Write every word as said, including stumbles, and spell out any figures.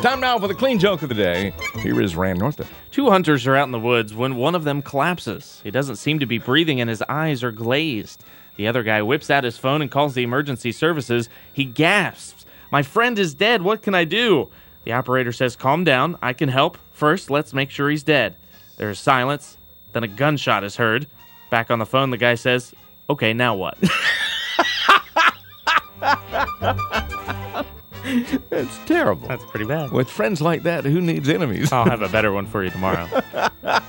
Time now for the clean joke of the day. Here is Rand Northrup. Two hunters are out in the woods when one of them collapses. He doesn't seem to be breathing and his eyes are glazed. The other guy whips out his phone and calls the emergency services. He gasps, "My friend is dead. What can I do?" The operator says, "Calm down. I can help. First, let's make sure he's dead." There is silence. Then a gunshot is heard. Back on the phone, the guy says, "Okay, now what?" That's terrible. That's pretty bad. With friends like that, who needs enemies? I'll have a better one for you tomorrow.